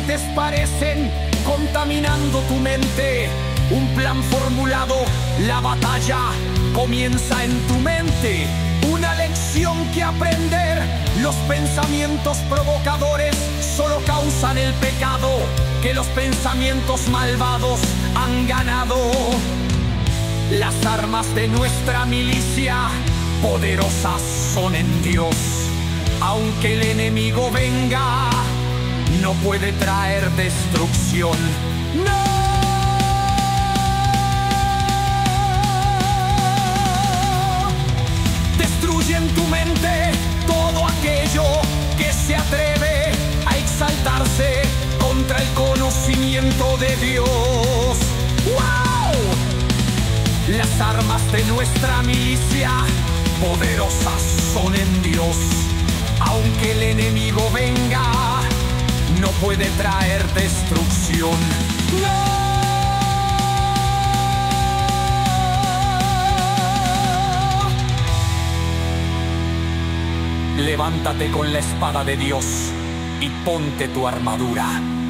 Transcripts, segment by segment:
serpientes parecen contaminando tu mente. Un plan formulado, la batalla comienza en tu mente. Una lección que aprender. Los pensamientos provocadores solo causan el pecado, que los pensamientos malvados han ganado. Las armas de nuestra milicia poderosas son en Dios. Aunque el enemigo venga, no puede traer destrucción. ¡No! Destruye en tu mente todo aquello que se atreve a exaltarse contra el conocimiento de Dios. ¡Wow! Las armas de nuestra milicia poderosas son en Dios. Aunque el enemigo venga, no puede traer destrucción. ¡No! Levántate con la espada de Dios y ponte tu armadura.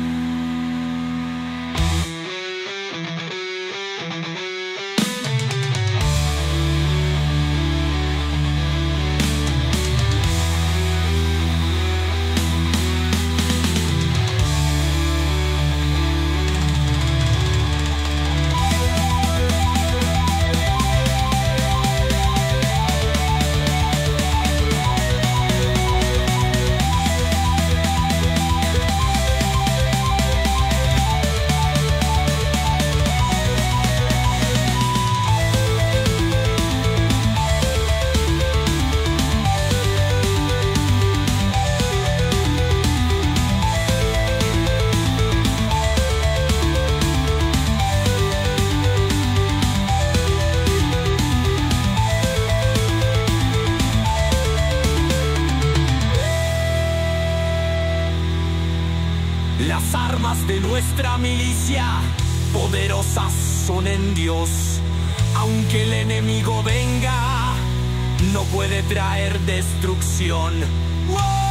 Las armas de nuestra milicia poderosas son en Dios. Aunque el enemigo venga, no puede traer destrucción. ¡Wow!